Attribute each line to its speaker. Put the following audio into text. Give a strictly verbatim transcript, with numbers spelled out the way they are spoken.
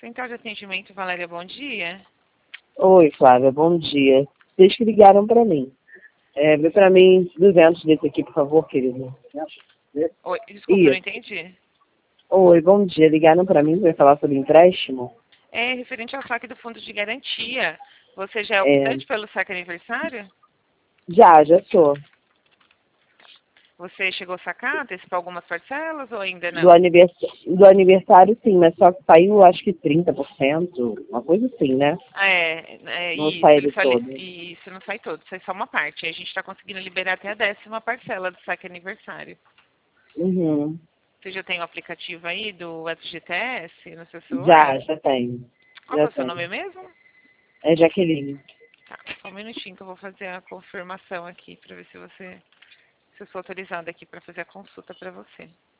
Speaker 1: Central de atendimento, Valéria, bom dia.
Speaker 2: Oi, Flávia, bom dia. Vocês que ligaram para mim. É, vê para mim duzentos desse aqui, por favor, querido.
Speaker 1: Oi, desculpa, eu não
Speaker 2: Isso.
Speaker 1: entendi.
Speaker 2: Oi, bom dia. Ligaram para mim para falar sobre empréstimo?
Speaker 1: É referente ao saque do fundo de garantia. Você já é
Speaker 2: É,
Speaker 1: optante pelo saque aniversário?
Speaker 2: já, já sou.
Speaker 1: Você chegou a sacar, antecipar algumas parcelas ou ainda
Speaker 2: Do,
Speaker 1: não?
Speaker 2: anivers... do aniversário, sim, mas só que saiu, acho que trinta por cento, uma coisa assim, né?
Speaker 1: Ah, É, é
Speaker 2: Não
Speaker 1: isso,
Speaker 2: sai
Speaker 1: ele
Speaker 2: de
Speaker 1: só li-
Speaker 2: todo.
Speaker 1: isso não sai todo, sai só uma parte. A gente está conseguindo liberar até a décima parcela do saque aniversário.
Speaker 2: Uhum.
Speaker 1: Você já tem o aplicativo aí do F G T S no seu celular?
Speaker 2: Já, já tenho.
Speaker 1: Qual que
Speaker 2: Já
Speaker 1: é o seu
Speaker 2: tenho.
Speaker 1: nome mesmo?
Speaker 2: É Jaqueline.
Speaker 1: Tá, só um minutinho que eu vou fazer a confirmação aqui para ver se você se eu sou autorizada aqui para fazer a consulta para você.